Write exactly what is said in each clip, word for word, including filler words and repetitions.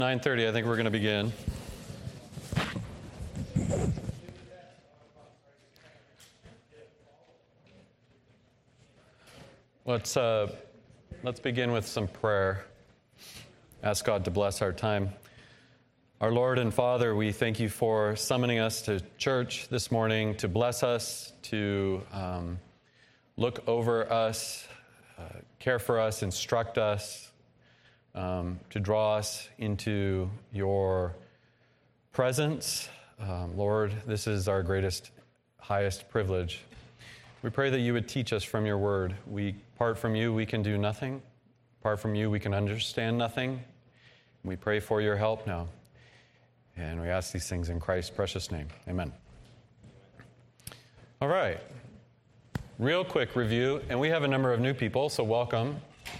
nine thirty, I think we're going to begin. Let's, uh, let's begin with some prayer. Ask God to bless our time. Our Lord and Father, we thank you for summoning us to church this morning, to bless us, to um, look over us, uh, care for us, instruct us, um, to draw us into your presence. Um, Lord, this is our greatest, highest privilege. We pray that you would teach us from your word. We, apart from you, we can do nothing. Apart from you, we can understand nothing. We pray for your help now. And we ask these things in Christ's precious name. Amen. All right. Real quick review. And we have a number of new people, so welcome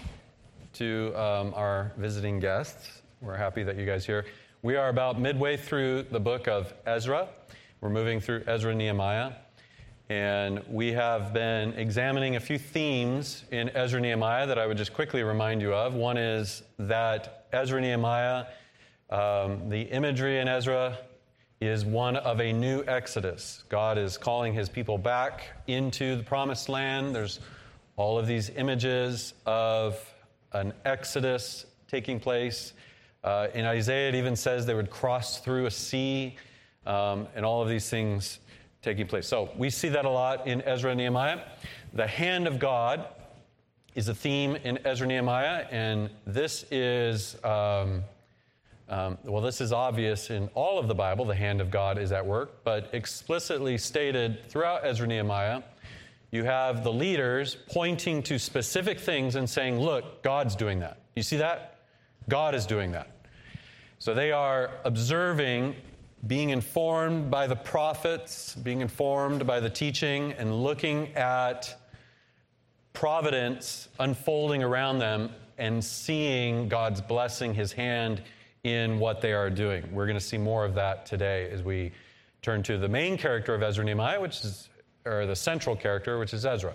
to um, our visiting guests. We're happy that you guys are here. We are about midway through the book of Ezra. We're moving through Ezra and Nehemiah. And we have been examining a few themes in Ezra and Nehemiah that I would just quickly remind you of. One is that Ezra and Nehemiah, um, the imagery in Ezra is one of a new exodus. God is calling his people back into the promised land. There's all of these images of an exodus taking place. Uh, in Isaiah, it even says they would cross through a sea, um, and all of these things taking place. So we see that a lot in Ezra and Nehemiah. The hand of God is a theme in Ezra and Nehemiah, and this is, um, um, well, this is obvious in all of the Bible. The hand of God is at work, but explicitly stated throughout Ezra and Nehemiah, you have the leaders pointing to specific things and saying, look, God's doing that. You see that? God is doing that. So they are observing, being informed by the prophets, being informed by the teaching, and looking at providence unfolding around them and seeing God's blessing, his hand in what they are doing. We're going to see more of that today as we turn to the main character of Ezra and Nehemiah, which is, or the central character, which is Ezra.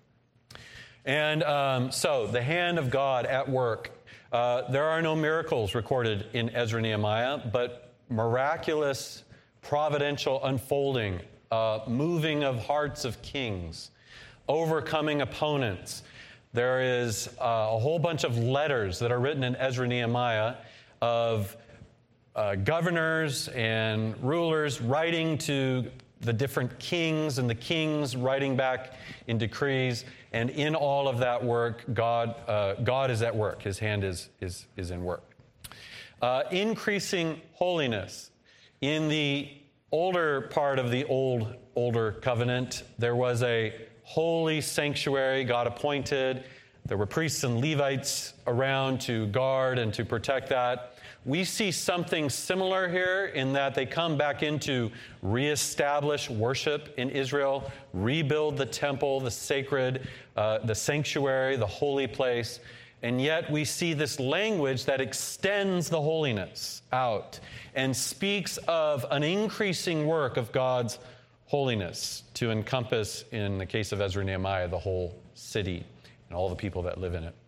And um, so, the hand of God at work. Uh, there are no miracles recorded in Ezra and Nehemiah, but miraculous, providential unfolding, uh, moving of hearts of kings, overcoming opponents. There is uh, a whole bunch of letters that are written in Ezra and Nehemiah of uh, governors and rulers writing to the different kings, and the kings writing back in decrees. And in all of that work, God uh, God is at work. His hand is is is in work. Uh, increasing holiness. In the older part of the old older covenant, there was a holy sanctuary God appointed. There were priests and Levites around to guard and to protect that. We see something similar here in that they come back in to reestablish worship in Israel, rebuild the temple, the sacred, uh, the sanctuary, the holy place. And yet we see this language that extends the holiness out and speaks of an increasing work of God's holiness to encompass, in the case of Ezra and Nehemiah, the whole city and all the people that live in it.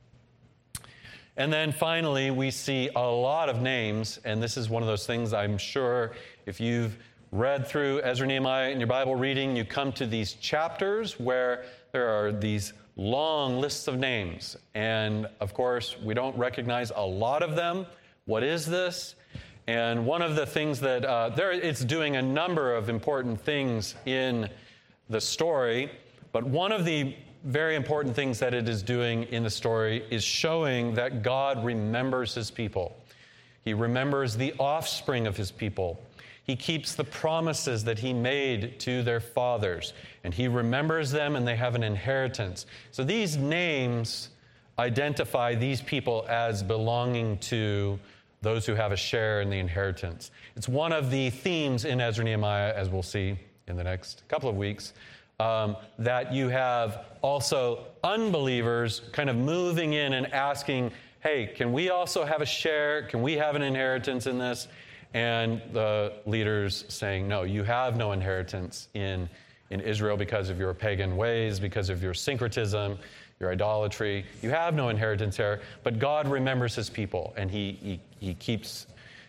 And then finally, we see a lot of names, and this is one of those things I'm sure if you've read through Ezra and Nehemiah in your Bible reading, you come to these chapters where there are these long lists of names. And of course, we don't recognize a lot of them. What is this? And one of the things that, uh, there, it's doing a number of important things in the story, but one of the very important things that it is doing in the story is showing that God remembers his people. He remembers the offspring of his people. He keeps the promises that he made to their fathers, and he remembers them, and they have an inheritance. So these names identify these people as belonging to those who have a share in the inheritance. It's one of the themes in Ezra and Nehemiah, as we'll see in the next couple of weeks, Um, that you have also unbelievers kind of moving in and asking, hey, can we also have a share? Can we have an inheritance in this? And the leaders saying, no, you have no inheritance in, in Israel because of your pagan ways, because of your syncretism, your idolatry. You have no inheritance here, but God remembers his people, and he, he, he keeps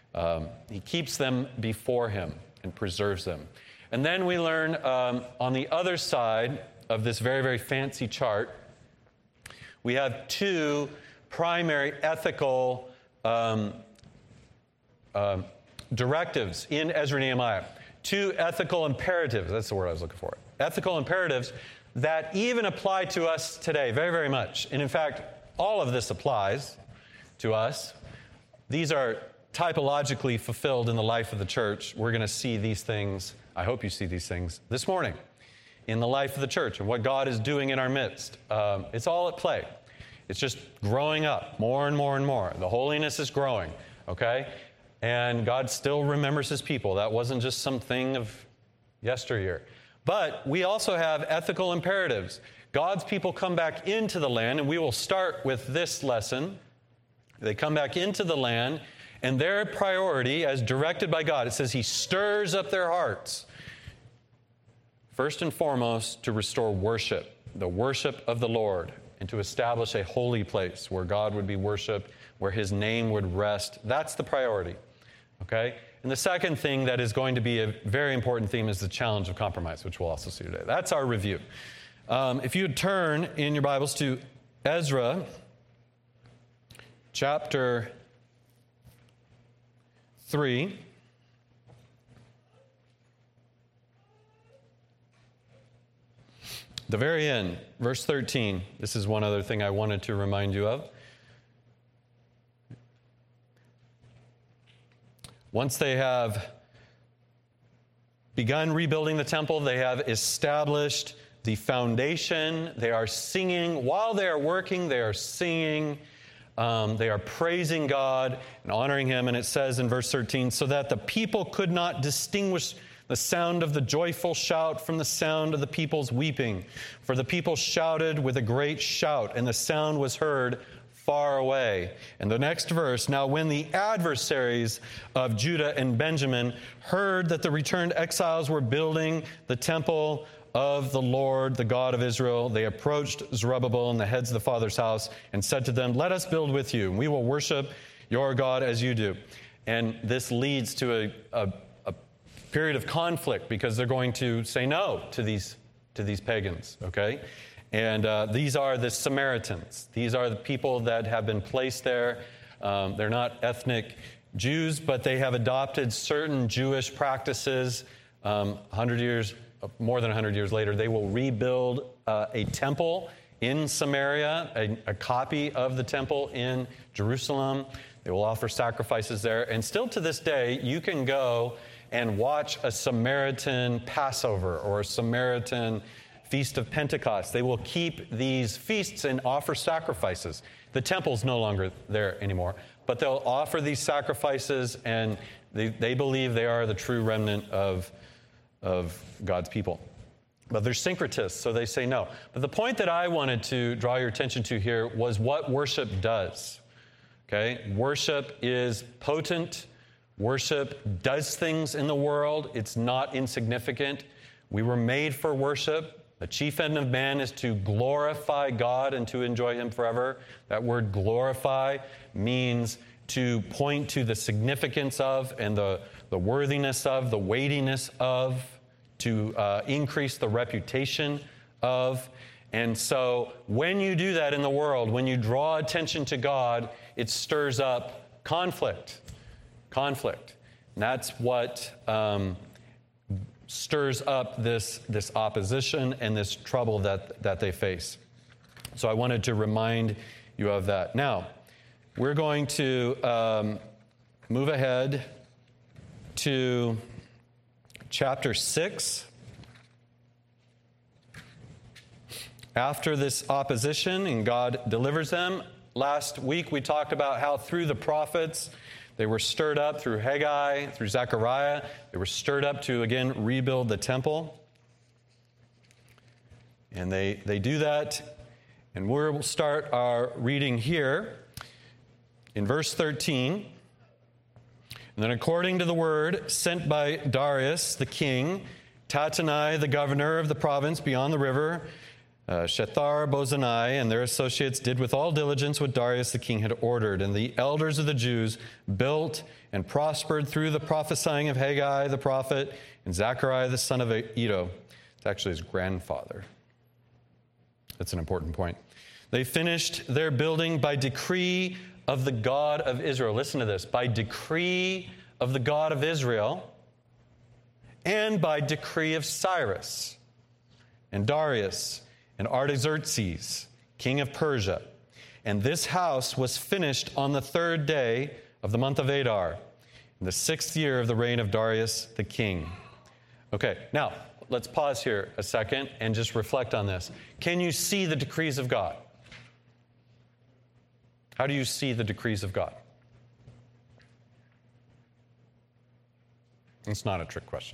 Um, he keeps them before him and preserves them. And then we learn um, on the other side of this very, very fancy chart, we have two primary ethical um, uh, directives in Ezra and Nehemiah. Two ethical imperatives, that's the word I was looking for. Ethical imperatives that even apply to us today very, very much. And in fact, all of this applies to us. These are typologically fulfilled in the life of the church. We're going to see these things, I hope you see these things, this morning in the life of the church and what God is doing in our midst. Um, it's all at play. It's just growing up more and more and more. The holiness is growing, okay? And God still remembers his people. That wasn't just something of yesteryear. But we also have ethical imperatives. God's people come back into the land, and we will start with this lesson. They come back into the land, and their priority, as directed by God, it says he stirs up their hearts. First and foremost, to restore worship, the worship of the Lord, and to establish a holy place where God would be worshiped, where his name would rest. That's the priority, okay? And the second thing that is going to be a very important theme is the challenge of compromise, which we'll also see today. That's our review. Um, if you would turn in your Bibles to Ezra, chapter three. The very end, verse thirteen. This is one other thing I wanted to remind you of. Once they have begun rebuilding the temple, they have established the foundation. They are singing. While they are working, they are singing. Um, they are praising God and honoring him. And it says in verse thirteen, so that the people could not distinguish the sound of the joyful shout from the sound of the people's weeping. For the people shouted with a great shout, and the sound was heard far away. And the next verse, now when the adversaries of Judah and Benjamin heard that the returned exiles were building the temple of the Lord, the God of Israel, they approached Zerubbabel and the heads of the father's house and said to them, let us build with you, and we will worship your God as you do. And this leads to a, a, a period of conflict because they're going to say no to these, to these pagans, okay? And uh, these are the Samaritans. These are the people that have been placed there. Um, they're not ethnic Jews, but they have adopted certain Jewish practices. Um, one hundred years, more than one hundred years later, they will rebuild uh, a temple in Samaria, a, a copy of the temple in Jerusalem. They will offer sacrifices there. And still to this day, you can go and watch a Samaritan Passover or a Samaritan Feast of Pentecost. They will keep these feasts and offer sacrifices. The temple's no longer there anymore, but they'll offer these sacrifices, and they, they believe they are the true remnant of, of God's people. But they're syncretists, so they say no. But the point that I wanted to draw your attention to here was what worship does. Okay? Worship is potent. Worship does things in the world. It's not insignificant. We were made for worship. The chief end of man is to glorify God and to enjoy him forever. That word glorify means to point to the significance of and the, the worthiness of, the weightiness of, to uh, increase the reputation of. And so when you do that in the world, when you draw attention to God, it stirs up conflict. Conflict. And that's what um, stirs up this, this opposition and this trouble that, that they face. So I wanted to remind you of that. Now, we're going to um, move ahead to chapter six. After this opposition, and God delivers them. Last week we talked about how through the prophets, they were stirred up through Haggai, through Zechariah. They were stirred up to, again, rebuild the temple. And they, they do that. And we'll start our reading here in verse thirteen. And then according to the word sent by Darius the king, Tattenai the governor of the province beyond the river, Uh, Shethar, Bozani, and their associates did with all diligence what Darius the king had ordered. And the elders of the Jews built and prospered through the prophesying of Haggai the prophet and Zechariah the son of Iddo. It's actually his grandfather. That's an important point. They finished their building by decree of the God of Israel. Listen to this. By decree of the God of Israel and by decree of Cyrus and Darius and Artaxerxes, king of Persia. And this house was finished on the third day of the month of Adar, in the sixth year of the reign of Darius the king. Okay, now let's pause here a second and just reflect on this. Can you see the decrees of God? How do you see the decrees of God? It's not a trick question.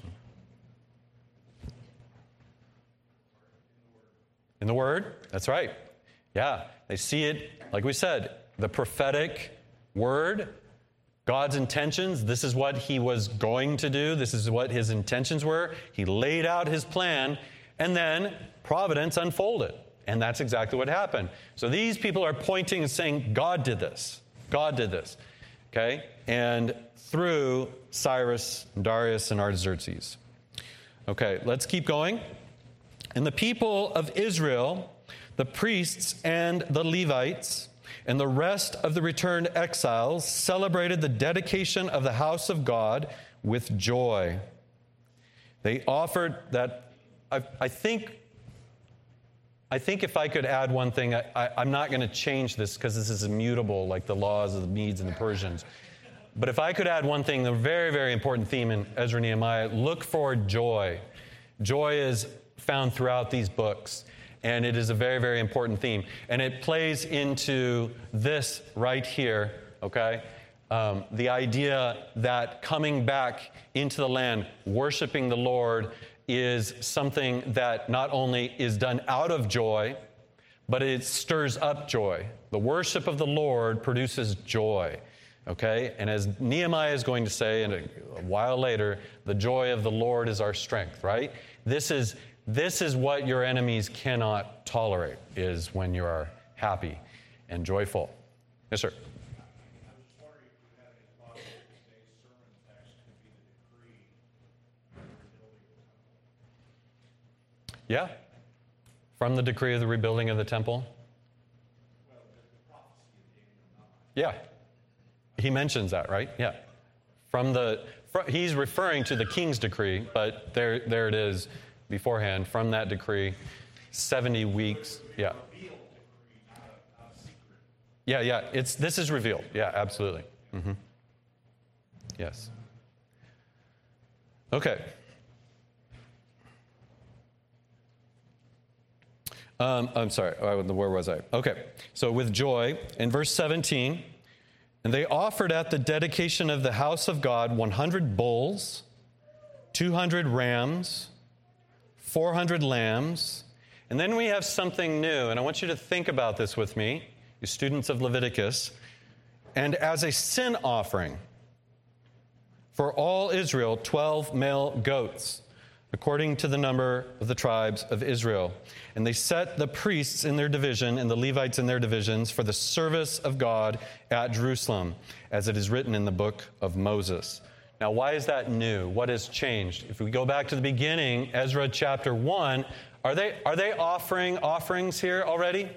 In the Word? That's right. Yeah, they see it, like we said, the prophetic Word, God's intentions. This is what He was going to do. This is what His intentions were. He laid out His plan, and then providence unfolded. And that's exactly what happened. So these people are pointing and saying, God did this. God did this. Okay? And through Cyrus, Darius, and Artaxerxes. Okay, let's keep going. And the people of Israel, the priests and the Levites, and the rest of the returned exiles celebrated the dedication of the house of God with joy. They offered that, I, I think, I think if I could add one thing, I, I, I'm not going to change this because this is immutable, like the laws of the Medes and the Persians. But if I could add one thing, the very, very important theme in Ezra and Nehemiah, look for joy. Joy is found throughout these books, and it is a very, very important theme. And it plays into this right here, okay? Um, the idea that coming back into the land, worshiping the Lord, is something that not only is done out of joy, but it stirs up joy. The worship of the Lord produces joy, okay? And as Nehemiah is going to say, and a, a while later, the joy of the Lord is our strength, right? This is This is what your enemies cannot tolerate, is when you are happy and joyful. Yes, sir? Yeah. From the decree of the rebuilding of the temple? Yeah. He mentions that, right? Yeah. From the, he's referring to the king's decree, but there, there it is. Beforehand, from that decree, seventy weeks. Yeah. Yeah, yeah. It's this is revealed. Yeah, absolutely. Mm-hmm. Yes. Okay. Um, I'm sorry. Where was I? Okay. So with joy, in verse seventeen, and they offered at the dedication of the house of God one hundred bulls, two hundred rams, four hundred lambs, and then we have something new, and I want you to think about this with me, you students of Leviticus, and as a sin offering for all Israel, twelve male goats, according to the number of the tribes of Israel. And they set the priests in their division and the Levites in their divisions for the service of God at Jerusalem, as it is written in the book of Moses. Now, why is that new? What has changed? If we go back to the beginning, Ezra chapter one, are they, are they offering offerings here already?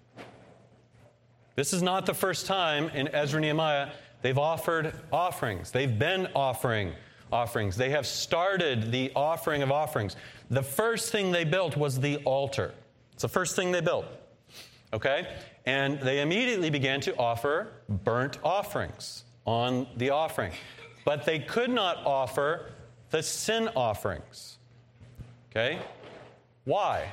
This is not the first time in Ezra and Nehemiah they've offered offerings. They've been offering offerings. They have started the offering of offerings. The first thing they built was the altar. It's the first thing they built. Okay? And they immediately began to offer burnt offerings on the offering. But they could not offer the sin offerings. Okay? Why?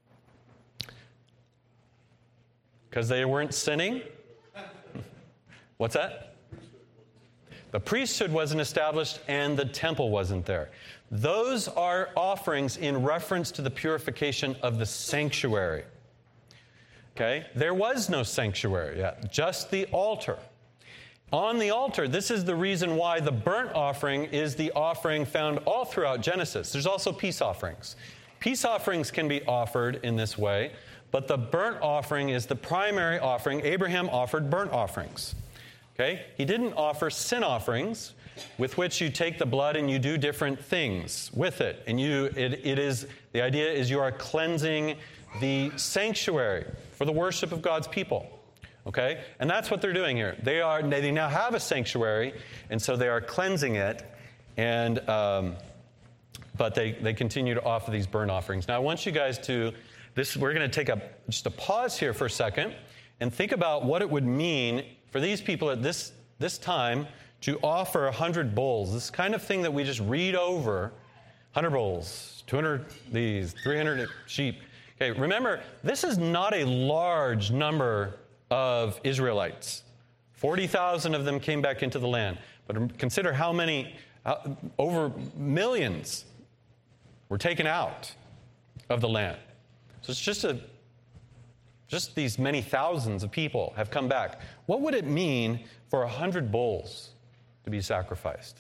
Because they weren't sinning? What's that? The priesthood wasn't established and the temple wasn't there. Those are offerings in reference to the purification of the sanctuary. Okay? There was no sanctuary yet, just the altar. On the altar, this is the reason why the burnt offering is the offering found all throughout Genesis. There's also peace offerings. Peace offerings can be offered in this way, but the burnt offering is the primary offering. Abraham offered burnt offerings. Okay? He didn't offer sin offerings, with which you take the blood and you do different things with it. And you, it, it is, the idea is you are cleansing the sanctuary for the worship of God's people. Okay? And that's what they're doing here. They are, they now have a sanctuary, and so they are cleansing it, and, um, but they, they continue to offer these burnt offerings. Now, I want you guys to, this, we're going to take a, just a pause here for a second, and think about what it would mean for these people at this, this time to offer one hundred bulls, this kind of thing that we just read over, one hundred bulls, two hundred these, three hundred sheep. Okay, remember, this is not a large number of Israelites. forty thousand of them came back into the land. But consider how many, uh, over millions were taken out of the land. So it's just a, just these many thousands of people have come back. What would it mean for one hundred bulls to be sacrificed?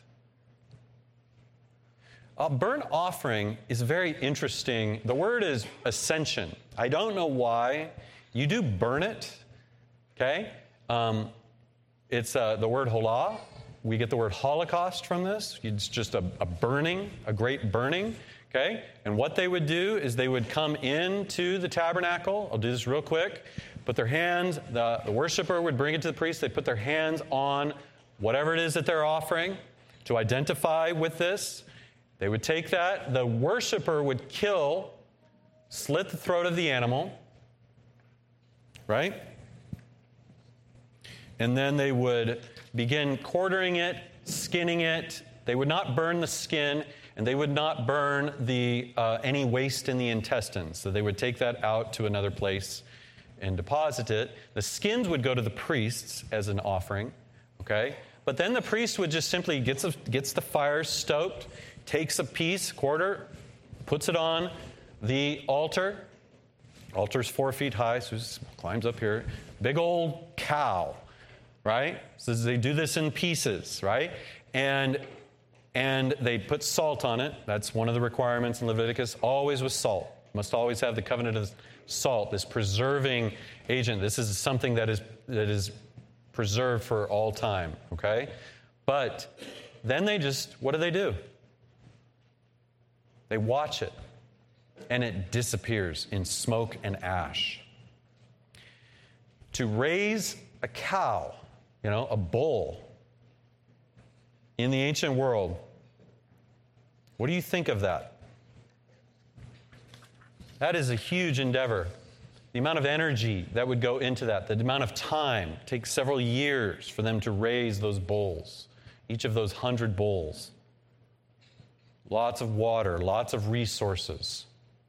A burnt offering is very interesting. The word is ascension. I don't know why. You do burn it, okay? Um, it's uh, the word holah. We get the word Holocaust from this. It's just a, a burning, a great burning, okay? And what they would do is they would come into the tabernacle. I'll do this real quick. Put their hands, the, the worshiper would bring it to the priest. They put their hands on whatever it is that they're offering to identify with this. They would take that. The worshiper would kill, slit the throat of the animal, right? And then they would begin quartering it, skinning it. They would not burn the skin, and they would not burn the uh, any waste in the intestines. So they would take that out to another place and deposit it. The skins would go to the priests as an offering, okay? But then the priest would just simply gets a, gets the fire stoked, takes a piece, quarter, puts it on the altar. Altar's four feet high, so he climbs up here. Big old cow, right? So they do this in pieces, right? And and they put salt on it. That's one of the requirements in Leviticus. Always with salt. Must always have the covenant of salt, this preserving agent. This is something that is that is preserved for all time, okay? But then they just, what do they do? They watch it, and it disappears in smoke and ash. To raise a cow, you know, a bull, in the ancient world, what do you think of that? That is a huge endeavor. The amount of energy that would go into that, the amount of time, it takes several years for them to raise those bulls, each of those hundred bulls. Lots of water, lots of resources.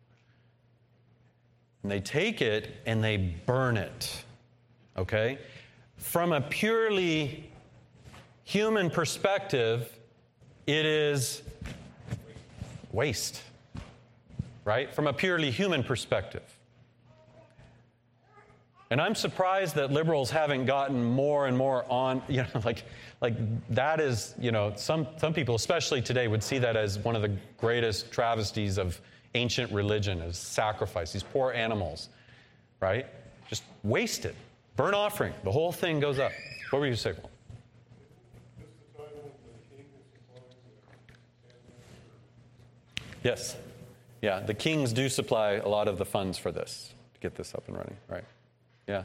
And they take it and they burn it, okay? From a purely human perspective, it is waste, right? From a purely human perspective. And I'm surprised that liberals haven't gotten more and more on, you know, like, like that is, you know, some, some people, especially today, would see that as one of the greatest travesties of ancient religion, as sacrifice, these poor animals, right? Just wasted. Burnt offering. The whole thing goes up. What were you saying? Yes. Yeah, the kings do supply a lot of the funds for this, to get this up and running, right? Yeah.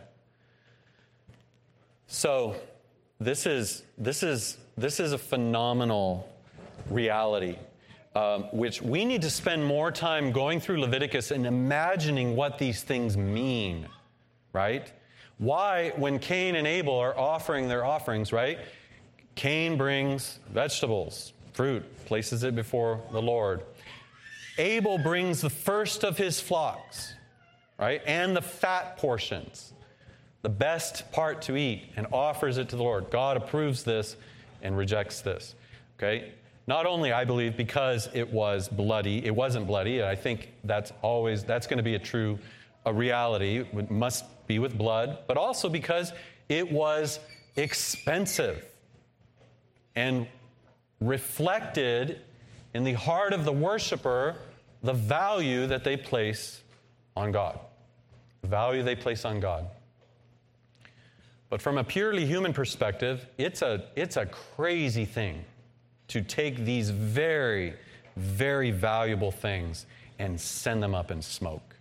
So this is this is this is a phenomenal reality, um, which we need to spend more time going through Leviticus and imagining what these things mean, right? Why, when Cain and Abel are offering their offerings, right? Cain brings vegetables, fruit, places it before the Lord. Abel brings the first of his flocks, right? And the fat portions, the best part to eat, and offers it to the Lord. God approves this and rejects this, okay? Not only, I believe, because it was bloody, it wasn't bloody, and I think that's always, that's going to be a true a reality, it must be with blood, but also because it was expensive and reflected in the heart of the worshiper the value that they place on God. The value they place on God. But from a purely human perspective, it's a, it's a crazy thing to take these very, very valuable things and send them up in smoke.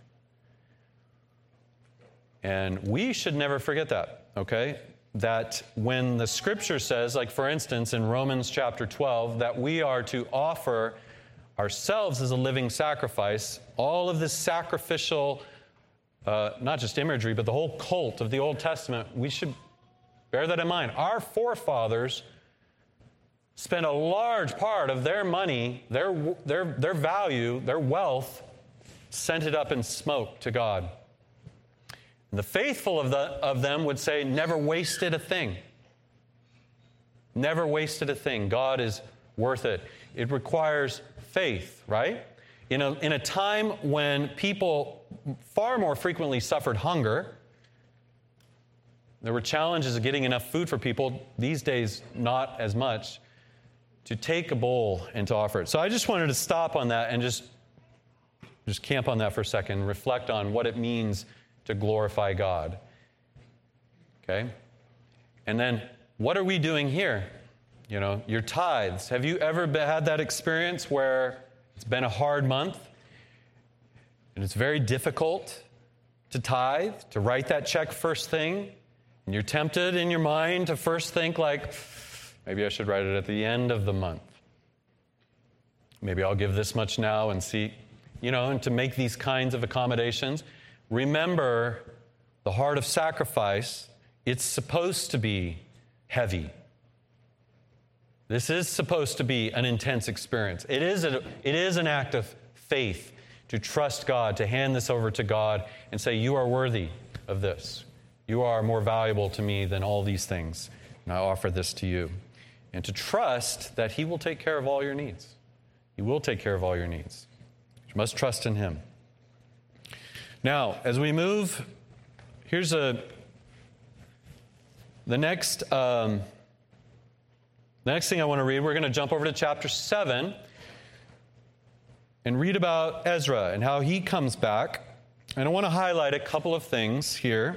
And we should never forget that, okay? That when the Scripture says, like for instance in Romans chapter twelve, that we are to offer ourselves as a living sacrifice, all of this sacrificial, uh, not just imagery, but the whole cult of the Old Testament, we should bear that in mind. Our forefathers spent a large part of their money, their, their, their value, their wealth, sent it up in smoke to God. And the faithful of, the, of them would say, never wasted a thing. Never wasted a thing. God is worth it. It requires faith, right? In a, in a time when people far more frequently suffered hunger, there were challenges of getting enough food for people. These days, not as much. To take a bowl and to offer it. So I just wanted to stop on that and just, just camp on that for a second, reflect on what it means to glorify God. Okay? And then, what are we doing here? You know, your tithes. Have you ever been, had that experience where it's been a hard month and it's very difficult to tithe, to write that check first thing, and you're tempted in your mind to first think like, maybe I should write it at the end of the month. Maybe I'll give this much now and see, you know, and to make these kinds of accommodations. Remember, the heart of sacrifice, it's supposed to be heavy. This is supposed to be an intense experience. It is, a, it is an act of faith to trust God, to hand this over to God and say, you are worthy of this. You are more valuable to me than all these things, and I offer this to you. And to trust that He will take care of all your needs. He will take care of all your needs. You must trust in Him. Now, as we move, here's a the next um, the next thing I want to read. We're going to jump over to chapter seven and read about Ezra and how he comes back. And I want to highlight a couple of things here.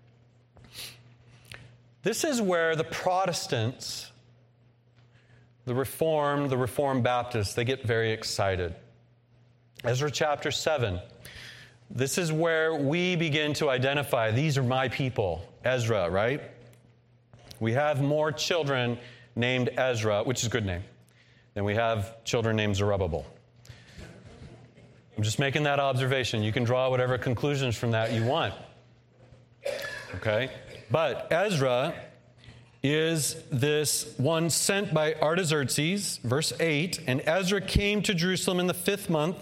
This is where the Protestants, the Reformed, the Reformed Baptists, they get very excited. Ezra chapter seven. This is where we begin to identify, these are my people, Ezra, right? We have more children named Ezra, which is a good name, than we have children named Zerubbabel. I'm just making that observation. You can draw whatever conclusions from that you want. Okay? But Ezra is this one sent by Artaxerxes, verse eight, and Ezra came to Jerusalem in the fifth month,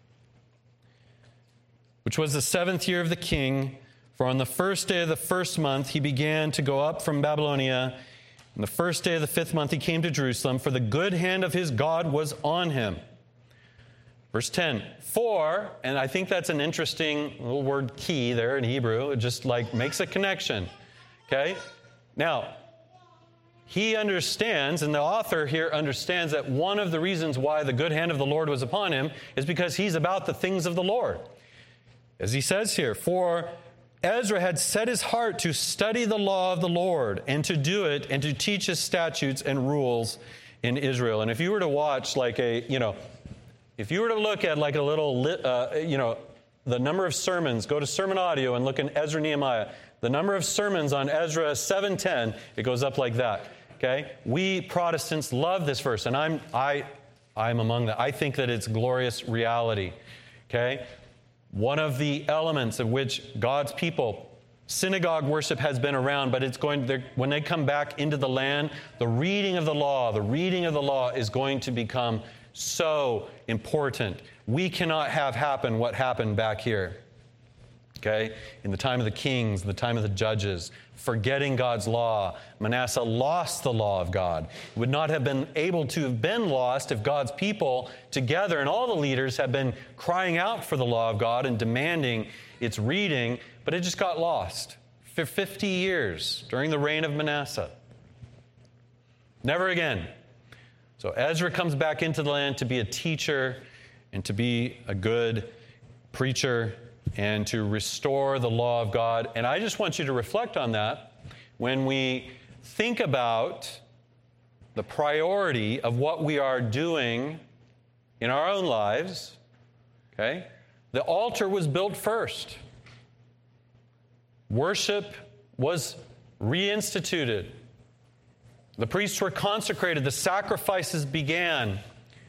which was the seventh year of the king, for on the first day of the first month he began to go up from Babylonia. On the first day of the fifth month he came to Jerusalem, for the good hand of his God was on him. Verse ten, for, and I think that's an interesting little word key there in Hebrew. It just like makes a connection. Okay? Now, he understands, and the author here understands, that one of the reasons why the good hand of the Lord was upon him is because he's about the things of the Lord. As he says here, for Ezra had set his heart to study the law of the Lord and to do it and to teach his statutes and rules in Israel. And if you were to watch like a, you know, if you were to look at like a little, uh, you know, the number of sermons, go to Sermon Audio and look in Ezra Nehemiah. The number of sermons on Ezra seven ten, it goes up like that. Okay? We Protestants love this verse, and I'm I I'm among them. I think that it's glorious reality. Okay? One of the elements of which God's people, synagogue worship has been around, but it's going when they come back into the land, the reading of the law, the reading of the law is going to become so important. We cannot have happen what happened back here. Okay? In the time of the kings, the time of the judges, forgetting God's law, Manasseh lost the law of God. It would not have been able to have been lost if God's people together and all the leaders had been crying out for the law of God and demanding its reading, but it just got lost for fifty years during the reign of Manasseh. Never again. So Ezra comes back into the land to be a teacher and to be a good preacher and to restore the law of God. And I just want you to reflect on that when we think about the priority of what we are doing in our own lives. Okay? The altar was built first. Worship was reinstituted. The priests were consecrated. The sacrifices began.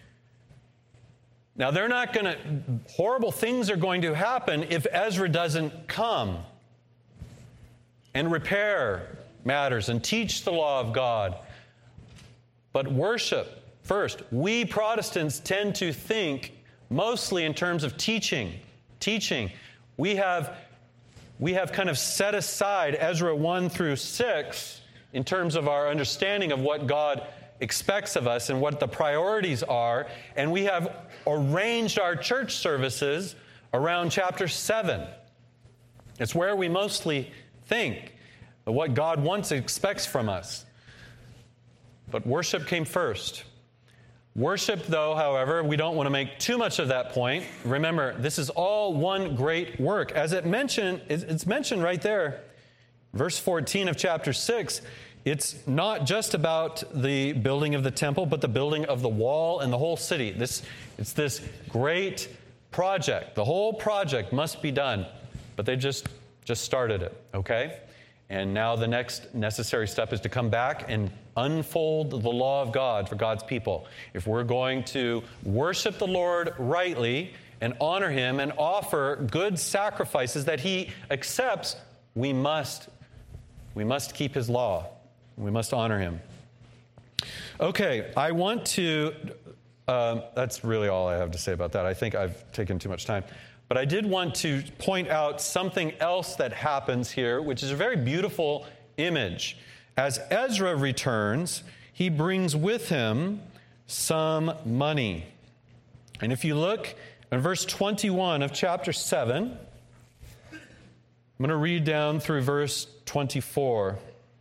Now, they're not going to, horrible things are going to happen if Ezra doesn't come and repair matters and teach the law of God. But worship first. We Protestants tend to think mostly in terms of teaching. Teaching. We have, we have kind of set aside Ezra one through six in terms of our understanding of what God expects of us and what the priorities are, and we have arranged our church services around chapter seven. It's where we mostly think of what God wants and expects from us. But worship came first. Worship, though, however, we don't want to make too much of that point. Remember, this is all one great work. As it mentioned, it's mentioned right there, verse fourteen of chapter six, it's not just about the building of the temple, but the building of the wall and the whole city. This, it's this great project. The whole project must be done, but they just, just started it, okay? And now the next necessary step is to come back and unfold the law of God for God's people. If we're going to worship the Lord rightly and honor Him and offer good sacrifices that He accepts, we must, we must keep His law. We must honor Him. Okay, I want to, um, that's really all I have to say about that. I think I've taken too much time. But I did want to point out something else that happens here, which is a very beautiful image. As Ezra returns, he brings with him some money. And if you look in verse twenty-one of chapter seven, I'm going to read down through verse twenty-four.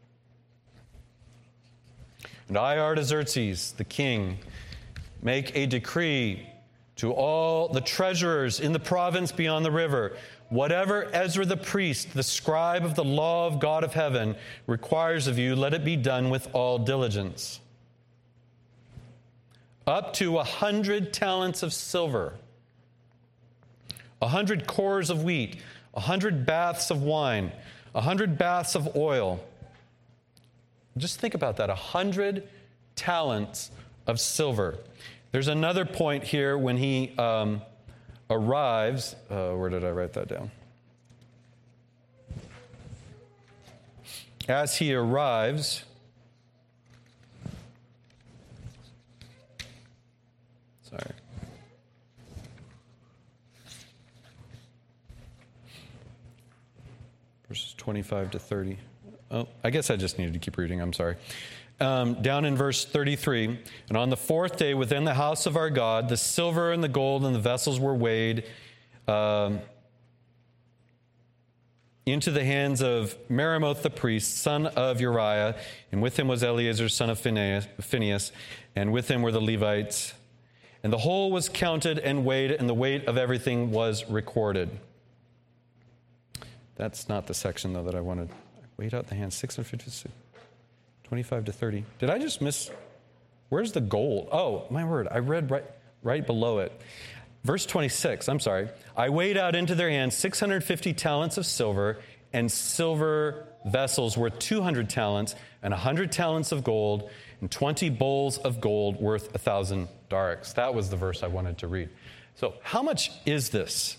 And I, Artaxerxes, the king, make a decree to all the treasurers in the province beyond the river, whatever Ezra the priest, the scribe of the law of God of heaven, requires of you, let it be done with all diligence. Up to a hundred talents of silver, a hundred cores of wheat, a hundred baths of wine, a hundred baths of oil. Just think about that, a hundred talents of silver. There's another point here when he um, arrives. Uh, where did I write that down? As he arrives, sorry. Verses twenty-five to thirty. Oh, I guess I just needed to keep reading. I'm sorry. Um, down in verse thirty-three, and on the fourth day within the house of our God, the silver and the gold and the vessels were weighed um, into the hands of Meremoth the priest, son of Uriah, and with him was Eleazar, son of Phinehas, and with him were the Levites. And the whole was counted and weighed, and the weight of everything was recorded. That's not the section, though, that I wanted. Weighed out the hands, six hundred fifty, twenty-five to thirty. Did I just miss? Where's the gold? Oh, my word. I read right, right below it. Verse twenty-six, I'm sorry. I weighed out into their hands six hundred fifty talents of silver, and silver vessels worth two hundred talents, and one hundred talents of gold, and twenty bowls of gold worth one thousand darics. That was the verse I wanted to read. So how much is this?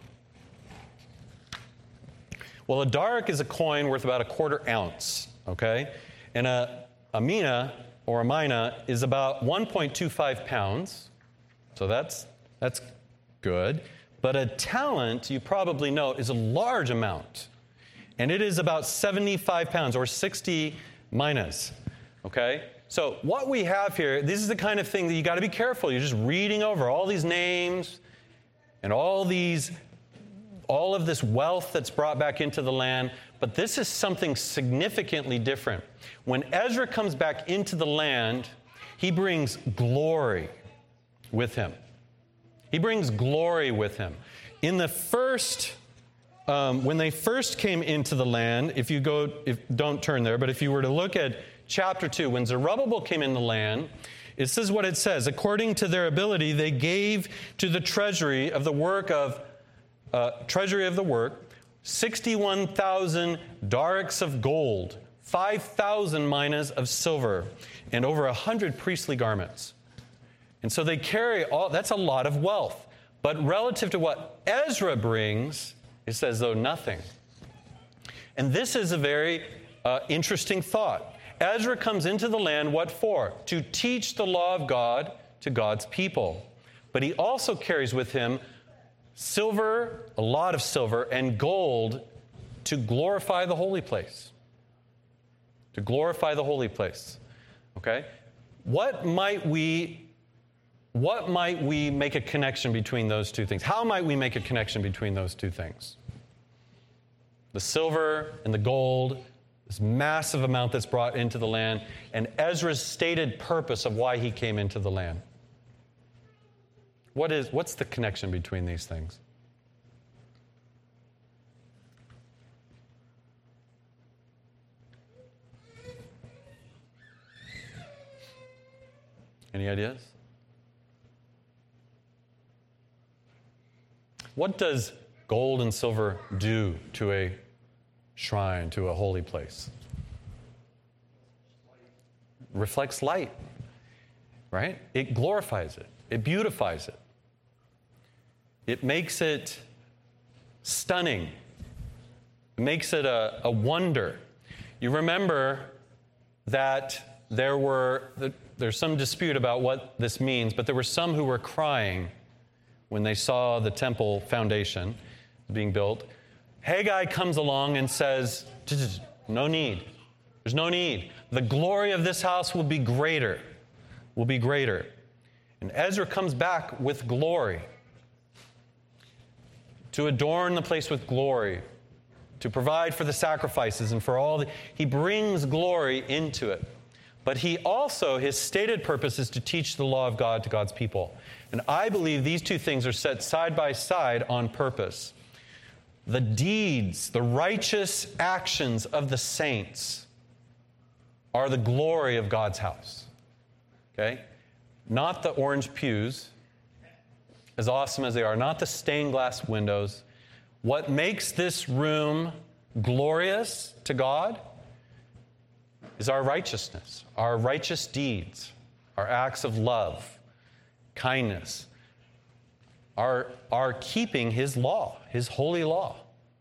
Well, a daric is a coin worth about a quarter ounce, okay? And a, a mina, or a mina, is about one point two five pounds. So that's, that's good. But a talent, you probably know, is a large amount. And it is about seventy-five pounds, or sixty minas, okay? So what we have here, this is the kind of thing that you got to be careful. You're just reading over all these names and all these all of this wealth that's brought back into the land, but this is something significantly different. When Ezra comes back into the land, he brings glory with him. He brings glory with him. In the first, um, when they first came into the land, if you go, if, don't turn there, but if you were to look at chapter two, when Zerubbabel came in the land, this is what it says. According to their ability, they gave to the treasury of the work of, uh, treasury of the work, sixty-one thousand darics of gold, five thousand minas of silver, and over one hundred priestly garments. And so they carry all, that's a lot of wealth. But relative to what Ezra brings, it's as though nothing. And this is a very uh, interesting thought. Ezra comes into the land, what for? To teach the law of God to God's people. But he also carries with him silver, a lot of silver, and gold to glorify the holy place. To glorify the holy place. Okay? What might we, what might we make a connection between those two things? How might we make a connection between those two things? The silver and the gold, this massive amount that's brought into the land, and Ezra's stated purpose of why he came into the land. What is, what's the connection between these things? Any ideas? What does gold and silver do to a shrine, to a holy place? Reflects light, right? It glorifies it. It beautifies it. It makes it stunning. It makes it a, a wonder. You remember that there were, there's some dispute about what this means, but there were some who were crying when they saw the temple foundation being built. Haggai comes along and says, no need. There's no need. The glory of this house will be greater, will be greater. And Ezra comes back with glory, to adorn the place with glory, to provide for the sacrifices and for all the, he brings glory into it. But he also, his stated purpose is to teach the law of God to God's people. And I believe these two things are set side by side on purpose. The deeds, the righteous actions of the saints are the glory of God's house. Okay? Not the orange pews, as awesome as they are, not the stained glass windows. What makes this room glorious to God is our righteousness, our righteous deeds, our acts of love, kindness, our, our keeping his law, his holy law.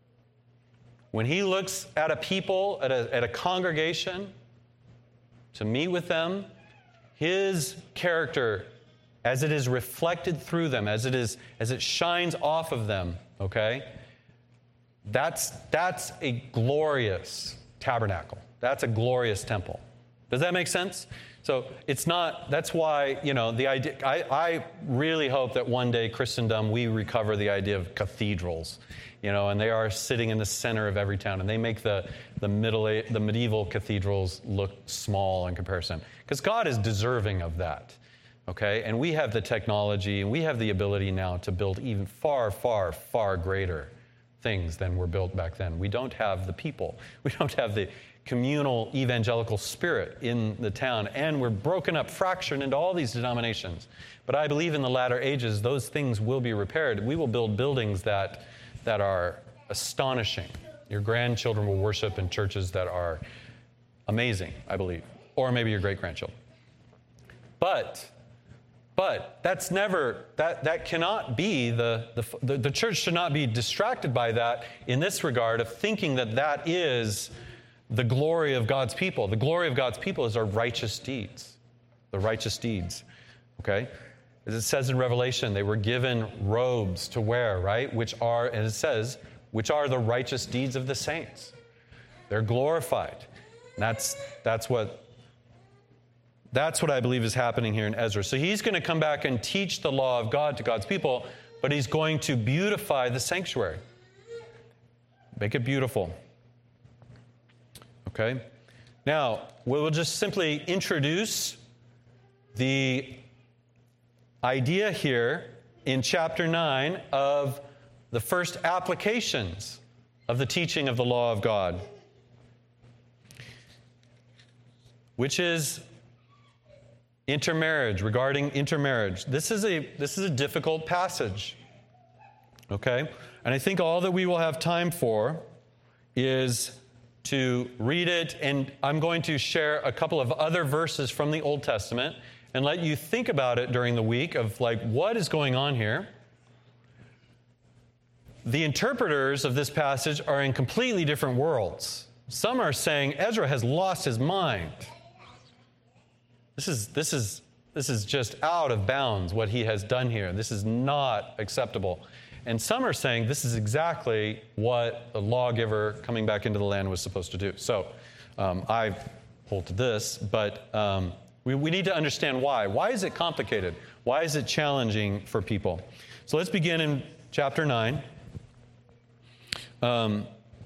When he looks at a people, at a, at a congregation, to meet with them, his character, as it is reflected through them, as it is, as it shines off of them, okay, that's, that's a glorious tabernacle. That's a glorious temple. Does that make sense? So it's not, that's why, you know, the idea, I, I really hope that one day Christendom, we recover the idea of cathedrals, you know, and they are sitting in the center of every town, and they make the, the, middle, the medieval cathedrals look small in comparison. Because God is deserving of that, okay? And we have the technology, and we have the ability now to build even far, far, far greater things than were built back then. We don't have the people. We don't have the communal evangelical spirit in the town, and we're broken up, fractured into all these denominations. But I believe in the latter ages, those things will be repaired. We will build buildings that, that are astonishing. Your grandchildren will worship in churches that are amazing, I believe, or maybe your great-grandchildren. But, but that's never, that, that cannot be, the, the, the church should not be distracted by that in this regard of thinking that that is the glory of God's people. The glory of God's people is our righteous deeds. The righteous deeds. Okay? As it says in Revelation, they were given robes to wear, right? Which are, and it says, which are the righteous deeds of the saints. They're glorified. And that's, that's what, that's what I believe is happening here in Ezra. So he's going to come back and teach the law of God to God's people, but he's going to beautify the sanctuary. Make it beautiful. Okay? Now, we'll just simply introduce the idea here in chapter nine of the first applications of the teaching of the law of God, which is intermarriage, regarding intermarriage. This is a this is a difficult passage. Okay? And I think all that we will have time for is to read it, and I'm going to share a couple of other verses from the Old Testament and let you think about it during the week of like, what is going on here? The interpreters of this passage are in completely different worlds. Some are saying Ezra has lost his mind. This is, this is, this is just out of bounds what he has done here. This is not acceptable. And some are saying this is exactly what the lawgiver coming back into the land was supposed to do. So um, I hold to this, but um, we, we need to understand why. Why is it complicated? Why is it challenging for people? So let's begin in chapter nine. Um,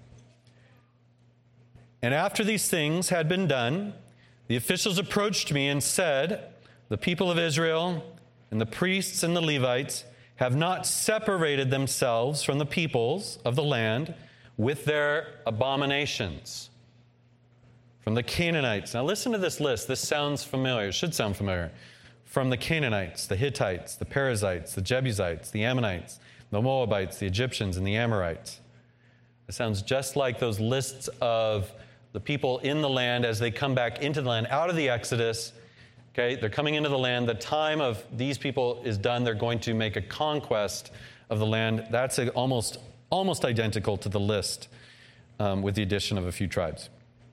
and after these things had been done, the officials approached me and said, the people of Israel and the priests and the Levites have not separated themselves from the peoples of the land with their abominations. From the Canaanites. Now listen to this list. This sounds familiar. It should sound familiar. From the Canaanites, the Hittites, the Perizzites, the Jebusites, the Ammonites, the Moabites, the Egyptians, and the Amorites. It sounds just like those lists of the people in the land as they come back into the land, out of the Exodus. Okay, they're coming into the land. The time of these people is done. They're going to make a conquest of the land. That's a, almost, almost identical to the list um, with the addition of a few tribes.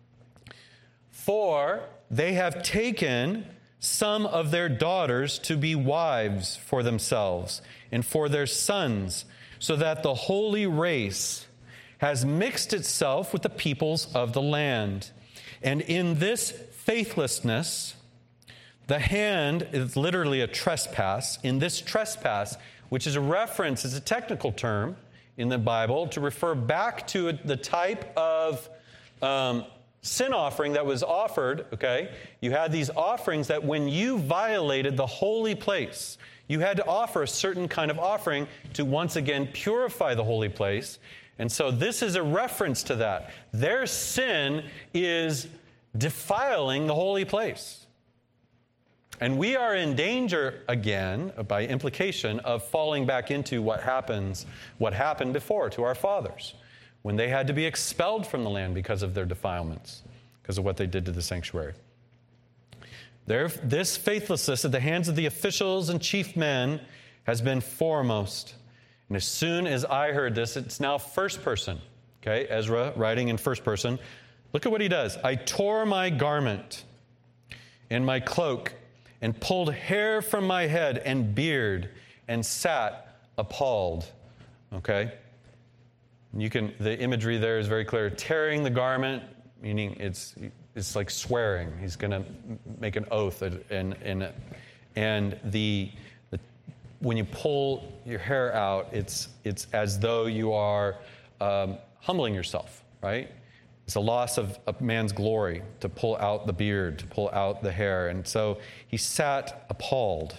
For they have taken some of their daughters to be wives for themselves and for their sons, so that the holy race has mixed itself with the peoples of the land. And in this faithlessness, the hand is literally a trespass. In this trespass, which is a reference, is a technical term in the Bible to refer back to the type of um, sin offering that was offered, okay? You had these offerings that when you violated the holy place, you had to offer a certain kind of offering to once again purify the holy place. And so this is a reference to that. Their sin is defiling the holy place. And we are in danger, again, by implication, of falling back into what happens, what happened before to our fathers, when they had to be expelled from the land because of their defilements, because of what they did to the sanctuary. There, this faithlessness at the hands of the officials and chief men has been foremost. And as soon as I heard this, it's now first person. Okay, Ezra writing in first person. Look at what he does. I tore my garment and my cloak and pulled hair from my head and beard and sat appalled. Okay? You can, the imagery there is very clear. Tearing the garment, meaning it's it's like swearing. He's going to make an oath. And, and, and the, the when you pull your hair out, it's, it's as though you are um, humbling yourself, right? It's a loss of a man's glory to pull out the beard, to pull out the hair. And so he sat appalled.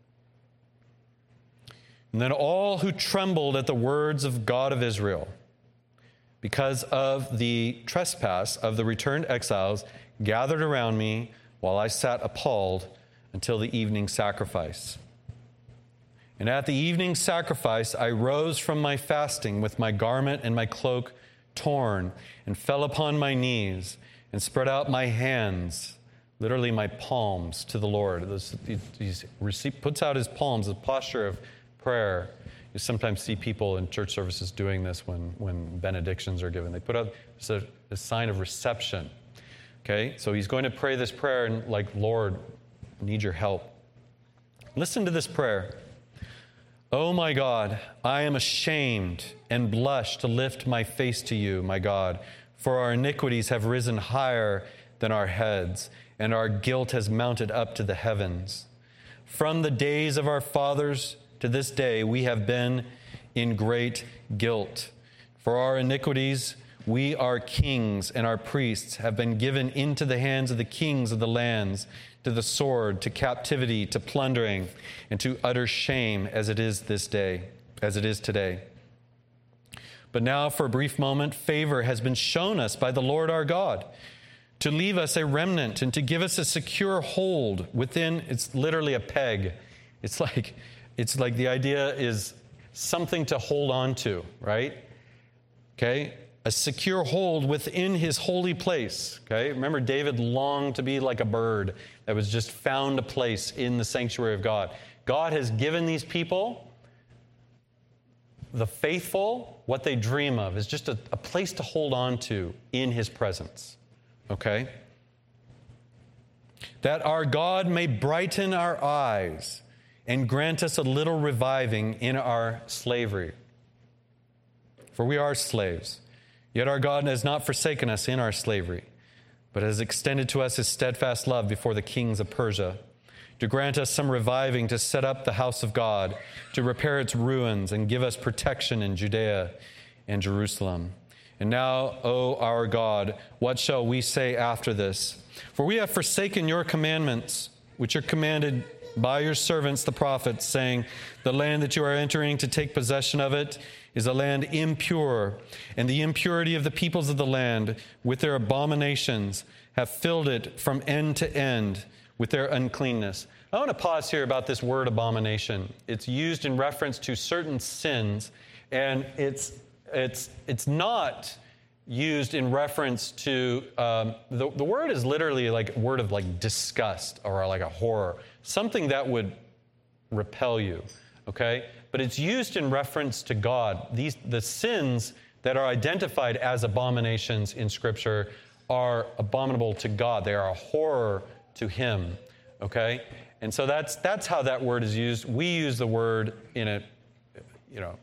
And then all who trembled at the words of God of Israel, because of the trespass of the returned exiles, gathered around me while I sat appalled until the evening sacrifice. And at the evening sacrifice, I rose from my fasting with my garment and my cloak torn, and fell upon my knees and spread out my hands, literally my palms, to the Lord. He puts out his palms, a posture of prayer. You sometimes see people in church services doing this when, when benedictions are given. They put out a, a sign of reception. Okay, so he's going to pray this prayer and like, Lord, I need your help. Listen to this prayer. Oh my God, I am ashamed and blush to lift my face to you, my God, for our iniquities have risen higher than our heads, and our guilt has mounted up to the heavens. From the days of our fathers to this day, we have been in great guilt. For our iniquities, We, our kings and our priests, have been given into the hands of the kings of the lands, to the sword, to captivity, to plundering, and to utter shame, as it is this day, as it is today. But now, for a brief moment, favor has been shown us by the Lord our God, to leave us a remnant and to give us a secure hold within. It's literally a peg. It's like, it's like the idea is something to hold on to, right? Okay? A secure hold within his holy place. Okay? Remember, David longed to be like a bird that was just found a place in the sanctuary of God. God has given these people, the faithful, what they dream of is just a, a place to hold on to in his presence. Okay? That our God may brighten our eyes and grant us a little reviving in our slavery. For we are slaves. Yet our God has not forsaken us in our slavery, but has extended to us his steadfast love before the kings of Persia, to grant us some reviving, to set up the house of God, to repair its ruins, and give us protection in Judea and Jerusalem. And now, O our God, what shall we say after this? For we have forsaken your commandments, which are commanded by your servants the prophets, saying, the land that you are entering to take possession of it is a land impure, and the impurity of the peoples of the land with their abominations have filled it from end to end with their uncleanness. I want to pause here about this word abomination. It's used in reference to certain sins, and it's it's it's not used in reference to, um, the, the word is literally like a word of like disgust or like a horror, something that would repel you, okay? But it's used in reference to God. These the sins that are identified as abominations in Scripture are abominable to God. They are a horror to him, okay? And so that's that's how that word is used. We use the word in a, you know,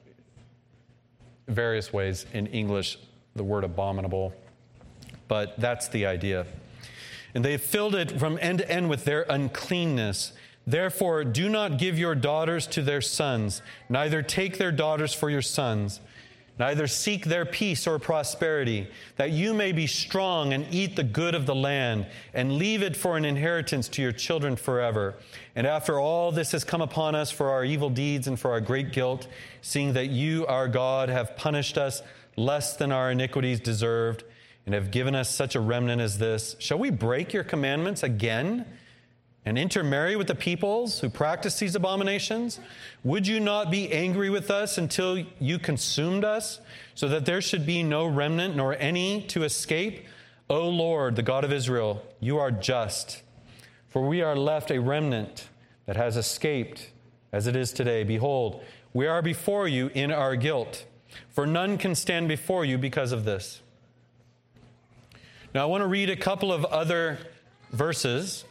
various ways in English, the word abominable, but that's the idea. And they filled it from end to end with their uncleanness. Therefore, do not give your daughters to their sons, neither take their daughters for your sons, neither seek their peace or prosperity, that you may be strong and eat the good of the land, and leave it for an inheritance to your children forever. And after all this has come upon us for our evil deeds and for our great guilt, seeing that you, our God, have punished us less than our iniquities deserved, and have given us such a remnant as this, shall we break your commandments again and intermarry with the peoples who practice these abominations? Would you not be angry with us until you consumed us, so that there should be no remnant nor any to escape? O Lord, the God of Israel, you are just. For we are left a remnant that has escaped as it is today. Behold, we are before you in our guilt, for none can stand before you because of this. Now I want to read a couple of other verses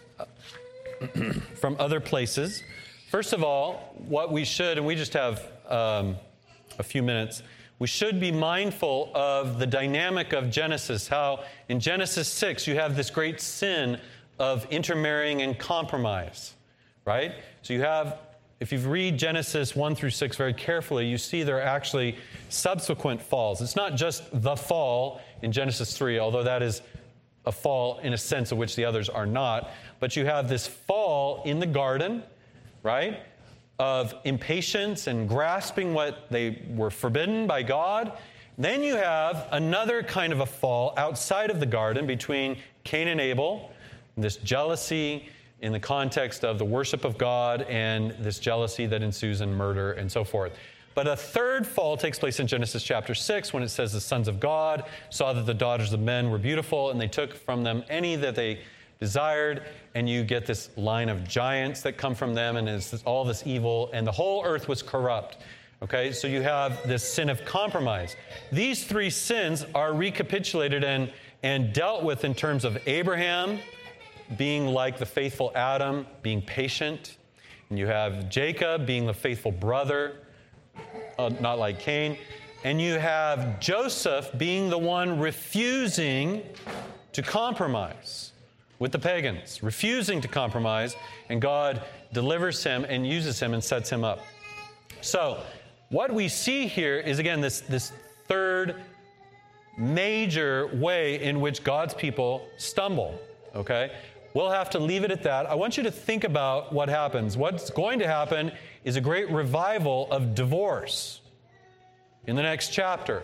from other places. First of all, what we should, and we just have um, a few minutes, we should be mindful of the dynamic of Genesis, how in Genesis six you have this great sin of intermarrying and compromise, right? So you have, if you read Genesis one through six very carefully, you see there are actually subsequent falls. It's not just the fall in Genesis three, although that is a fall in a sense of which the others are not. But you have this fall in the garden, right, of impatience and grasping what they were forbidden by God. Then you have another kind of a fall outside of the garden between Cain and Abel, this jealousy in the context of the worship of God and this jealousy that ensues in murder and so forth. But a third fall takes place in Genesis chapter six when it says the sons of God saw that the daughters of men were beautiful and they took from them any that they desired, and you get this line of giants that come from them, and it's all this evil, and the whole earth was corrupt. Okay, so you have this sin of compromise. These three sins are recapitulated and, and dealt with in terms of Abraham being like the faithful Adam, being patient, and you have Jacob being the faithful brother, uh, not like Cain, and you have Joseph being the one refusing to compromise with the pagans, refusing to compromise, and God delivers him and uses him and sets him up. So what we see here is, again, this, this third major way in which God's people stumble, okay? We'll have to leave it at that. I want you to think about what happens. What's going to happen is a great revival of divorce in the next chapter.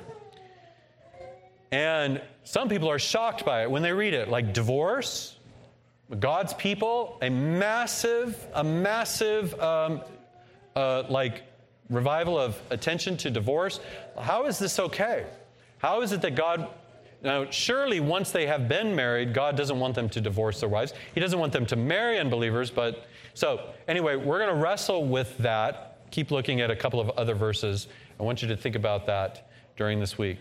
And some people are shocked by it when they read it. Like, divorce? God's people? A massive, a massive, um, uh, like, revival of attention to divorce? How is this okay? How is it that God... Now, surely once they have been married, God doesn't want them to divorce their wives. He doesn't want them to marry unbelievers, but... So, anyway, we're going to wrestle with that. Keep looking at a couple of other verses. I want you to think about that during this week.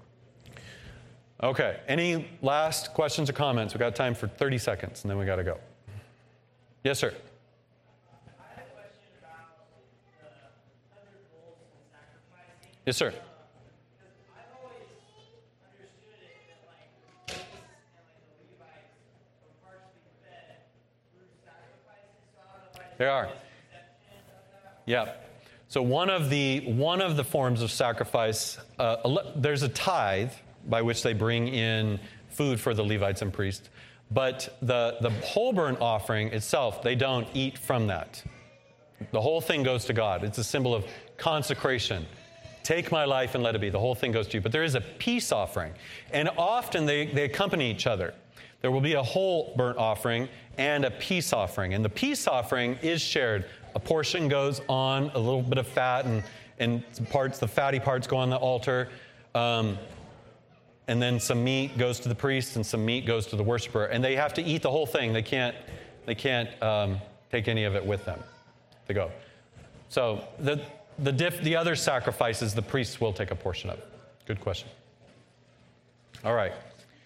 Okay, any last questions or comments? We've got time for thirty seconds, and then we got to go. Yes, sir. I had a question about the hundred bulls and sacrificing. Yes, sir. Because I've always understood it that like the priests and like the Levites were partially fed through sacrifices. So I don't know if I They are. exception of that. Yeah. So one of the one of the forms of sacrifice, uh, there's a tithe by which they bring in food for the Levites and priests. But the, the whole burnt offering itself, they don't eat from that. The whole thing goes to God. It's a symbol of consecration. Take my life and let it be. The whole thing goes to you. But there is a peace offering. And often they, they accompany each other. There will be a whole burnt offering and a peace offering. And the peace offering is shared. A portion goes on, a little bit of fat, and, and parts, the fatty parts go on the altar. Um, and then some meat goes to the priest, and some meat goes to the worshiper. And they have to eat the whole thing. They can't, they can't um, take any of it with them to go. So the the diff, the other sacrifices, the priests will take a portion of. Good question. All right.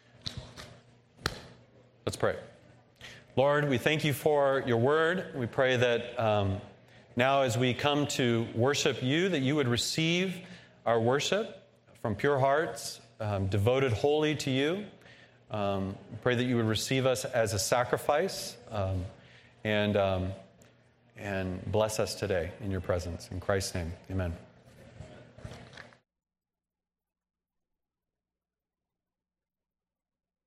Let's pray. Lord, we thank you for your word. We pray that um, now as we come to worship you, that you would receive our worship from pure hearts, um, devoted wholly to you. Um, pray that you would receive us as a sacrifice um, and, um, and bless us today in your presence. In Christ's name, amen.